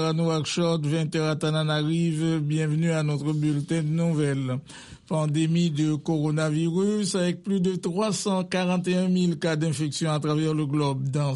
à Nouakchott, 20h à Tananarive. Bienvenue à notre bulletin de nouvelles. Pandémie de coronavirus avec plus de 341 000 cas d'infection à travers le globe dans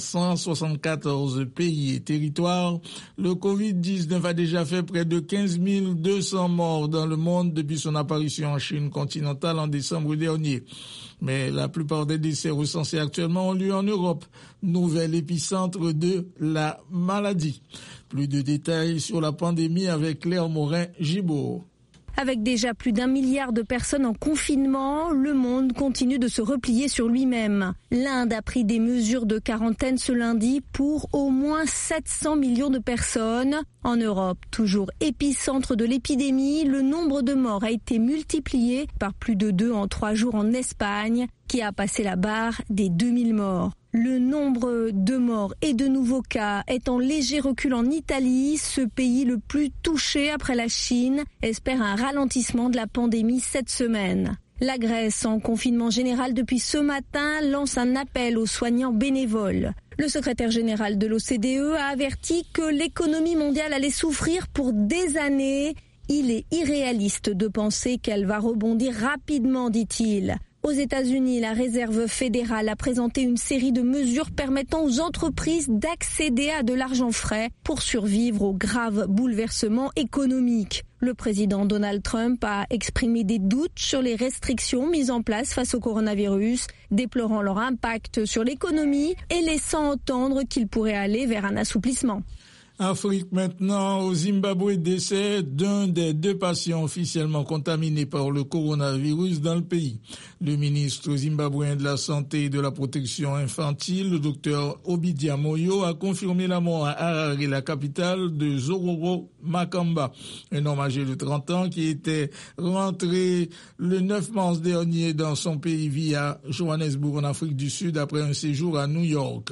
174 pays et territoires. Le Covid-19 a déjà fait près de 15 200 morts dans le monde depuis son apparition en Chine continentale en décembre dernier. Mais la plupart des décès recensés actuellement ont lieu en Europe, nouvel épicentre de la maladie. Plus de détails sur la pandémie avec Claire Morin-Gibault. Avec déjà plus d'1 milliard de personnes en confinement, le monde continue de se replier sur lui-même. L'Inde a pris des mesures de quarantaine ce lundi pour au moins 700 millions de personnes. En Europe, toujours épicentre de l'épidémie, le nombre de morts a été multiplié par plus de 2 en 3 jours en Espagne, qui a passé la barre des 2000 morts. Le nombre de morts et de nouveaux cas est en léger recul en Italie. Ce pays le plus touché après la Chine espère un ralentissement de la pandémie cette semaine. La Grèce, en confinement général depuis ce matin, lance un appel aux soignants bénévoles. Le secrétaire général de l'OCDE a averti que l'économie mondiale allait souffrir pour des années. Il est irréaliste de penser qu'elle va rebondir rapidement, dit-il. Aux États-Unis, la Réserve fédérale a présenté une série de mesures permettant aux entreprises d'accéder à de l'argent frais pour survivre aux graves bouleversements économiques. Le président Donald Trump a exprimé des doutes sur les restrictions mises en place face au coronavirus, déplorant leur impact sur l'économie et laissant entendre qu'il pourrait aller vers un assouplissement. Afrique maintenant, au Zimbabwe, décès d'un des 2 patients officiellement contaminés par le coronavirus dans le pays. Le ministre zimbabwéen de la Santé et de la Protection infantile, le docteur Obidia Moyo, a confirmé la mort à Harare, la capitale de Zororo Makamba, un homme âgé de 30 ans qui était rentré le 9 mars dernier dans son pays via Johannesburg en Afrique du Sud après un séjour à New York.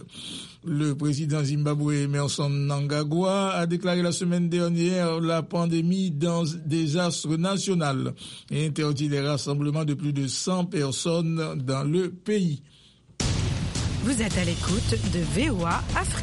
Le président zimbabwéen Emmerson Mnangagwa a déclaré la semaine dernière la pandémie dans désastre national et interdit les rassemblements de plus de 100 personnes dans le pays. Vous êtes à l'écoute de VOA Afrique.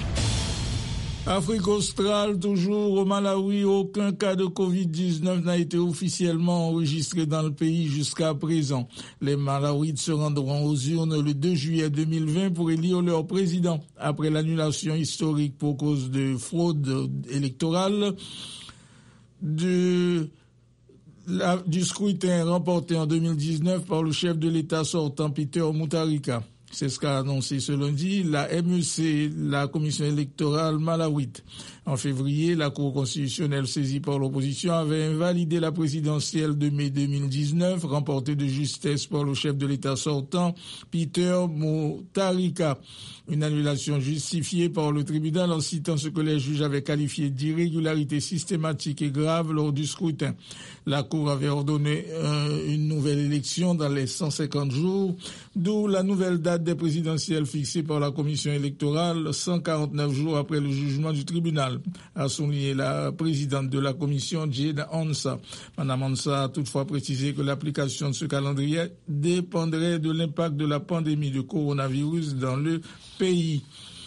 Afrique australe, toujours au Malawi, aucun cas de Covid-19 n'a été officiellement enregistré dans le pays jusqu'à présent. Les Malawites se rendront aux urnes le 2 juillet 2020 pour élire leur président. Après l'annulation historique pour cause de fraude électorale du scrutin remporté en 2019 par le chef de l'État sortant Peter Mutharika. C'est ce qu'a annoncé ce lundi la MEC, la commission électorale malawite. En février, la Cour constitutionnelle saisie par l'opposition avait invalidé la présidentielle de mai 2019, remportée de justesse par le chef de l'État sortant, Peter Mutharika. Une annulation justifiée par le tribunal en citant ce que les juges avaient qualifié d'irrégularité systématique et grave lors du scrutin. La Cour avait ordonné une nouvelle élection dans les 150 jours, d'où la nouvelle date des présidentielles fixée par la commission électorale 149 jours après le jugement du tribunal, a souligné la présidente de la commission, Jane Onsa. Madame Onsa a toutefois précisé que l'application de ce calendrier dépendrait de l'impact de la pandémie de coronavirus dans le pays.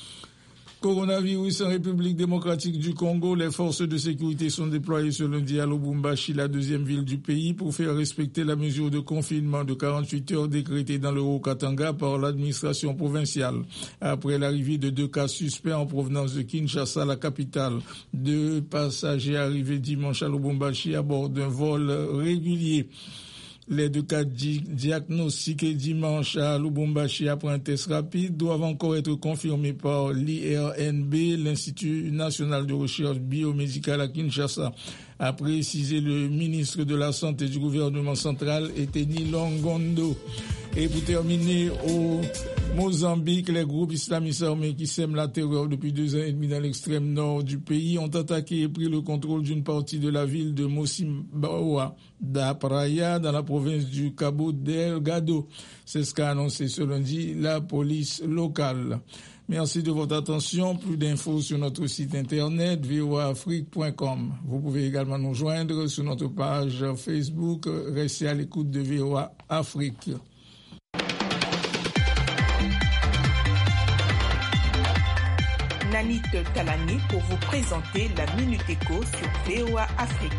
Coronavirus en République démocratique du Congo, les forces de sécurité sont déployées ce lundi à Lubumbashi, la 2e ville du pays, pour faire respecter la mesure de confinement de 48 heures décrétée dans le Haut-Katanga par l'administration provinciale. Après l'arrivée de 2 cas suspects en provenance de Kinshasa, la capitale, 2 passagers arrivés dimanche à Lubumbashi à bord d'un vol régulier. Les 2 cas diagnostiqués dimanche à Lubumbashi après un test rapide doivent encore être confirmés par l'IRNB, l'Institut national de recherche biomédicale à Kinshasa, a précisé le ministre de la Santé du gouvernement central, Eteni Longondo. Et pour terminer, au Mozambique, les groupes islamistes armés qui sèment la terreur depuis 2 ans et demi dans l'extrême nord du pays ont attaqué et pris le contrôle d'une partie de la ville de Mocimboa da Praia dans la province du Cabo Delgado. C'est ce qu'a annoncé ce lundi la police locale. Merci de votre attention. Plus d'infos sur notre site internet voaafrique.com. Vous pouvez également nous joindre sur notre page Facebook. Restez à l'écoute de VOA Afrique. Na Anit Talani pour vous présenter la Minute Éco sur VOA Afrique.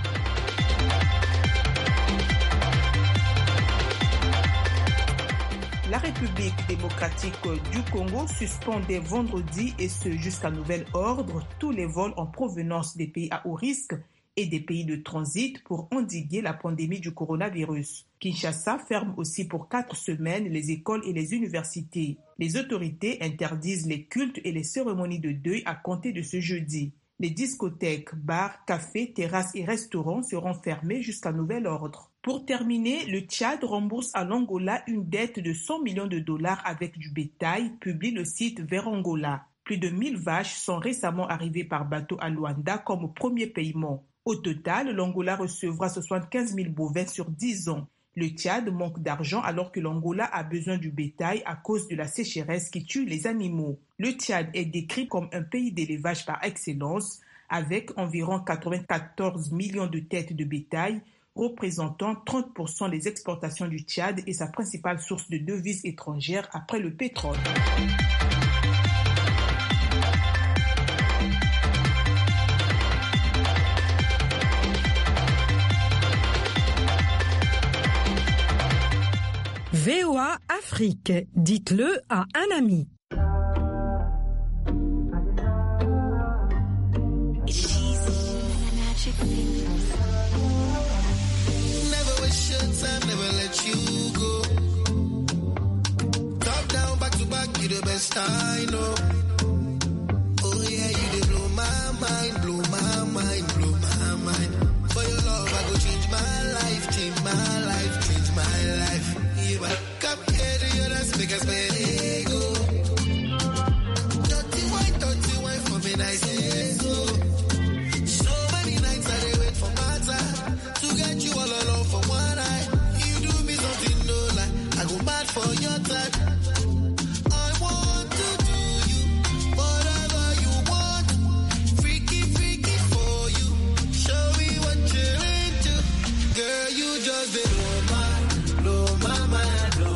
La République démocratique du Congo suspendait vendredi, et ce jusqu'à nouvel ordre, tous les vols en provenance des pays à haut risque et des pays de transit pour endiguer la pandémie du coronavirus. Kinshasa ferme aussi pour 4 semaines les écoles et les universités. Les autorités interdisent les cultes et les cérémonies de deuil à compter de ce jeudi. Les discothèques, bars, cafés, terrasses et restaurants seront fermés jusqu'à nouvel ordre. Pour terminer, le Tchad rembourse à l'Angola une dette de 100 millions de dollars avec du bétail, publie le site Vers Angola. Plus de 1000 vaches sont récemment arrivées par bateau à Luanda comme premier paiement. Au total, l'Angola recevra 75 000 bovins sur 10 ans. Le Tchad manque d'argent alors que l'Angola a besoin du bétail à cause de la sécheresse qui tue les animaux. Le Tchad est décrit comme un pays d'élevage par excellence, avec environ 94 millions de têtes de bétail, représentant 30% des exportations du Tchad et sa principale source de devises étrangères après le pétrole. VOA Afrique, dites-le à un ami. Never waste your time, never let you go. Top down, back to back, you the best I know. Oh yeah, you dey blow my mind, blow my mind, blow my mind. For your love, I go change my life, change my life, change my life. Come here to your dance, make us play go. Dirty wine for me, nice and so. So many nights I dey wait for my time to get you all alone for one night. You do me something no lie, I go mad for your type. I want to do you whatever you want. Freaky, freaky for you. Show me what you're into. Girl, you just did blow my mind.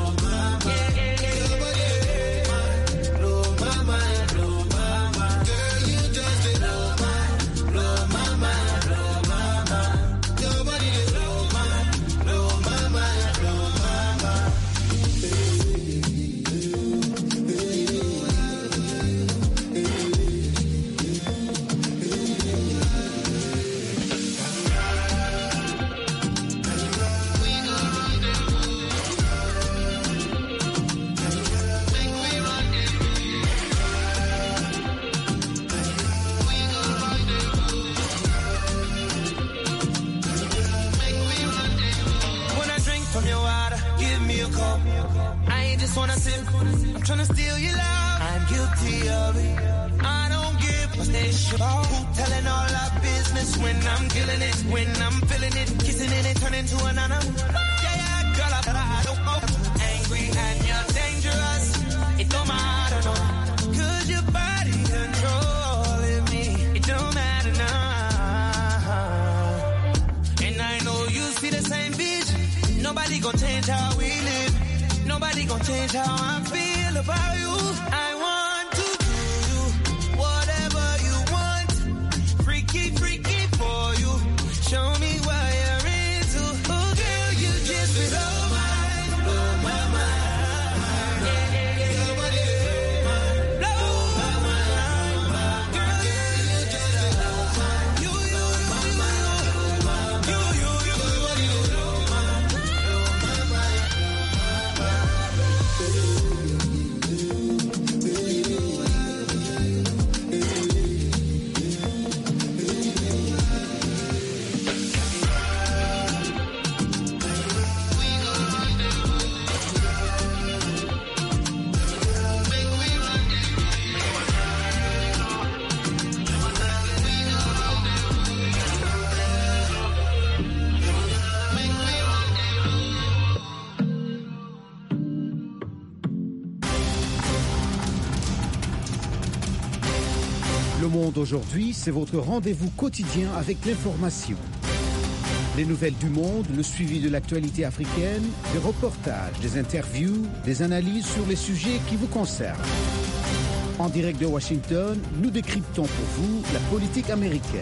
Wanna sip, I'm tryna steal your love. I'm guilty of it. I don't give a snitch about who telling all our business when I'm killing it, when I'm feeling it, kissing it and turning to an animal. Yeah, girl, I don't know. Angry and you're dangerous. It don't matter, no. 'Cause your body controlling me. It don't matter now. And I know you see the same vision. Nobody gon' change how we live. Nobody gon' change how I feel about you. I want to do you whatever you want. Freaky, freaky for you. Show me what you're into. Oh girl, you just blow my mind. Yeah. Your body blow my mind. Girl, you just blow my mind. You. Your body blow my mind. Le Monde aujourd'hui, c'est votre rendez-vous quotidien avec l'information. Les nouvelles du monde, le suivi de l'actualité africaine, des reportages, des interviews, des analyses sur les sujets qui vous concernent. En direct de Washington, nous décryptons pour vous la politique américaine.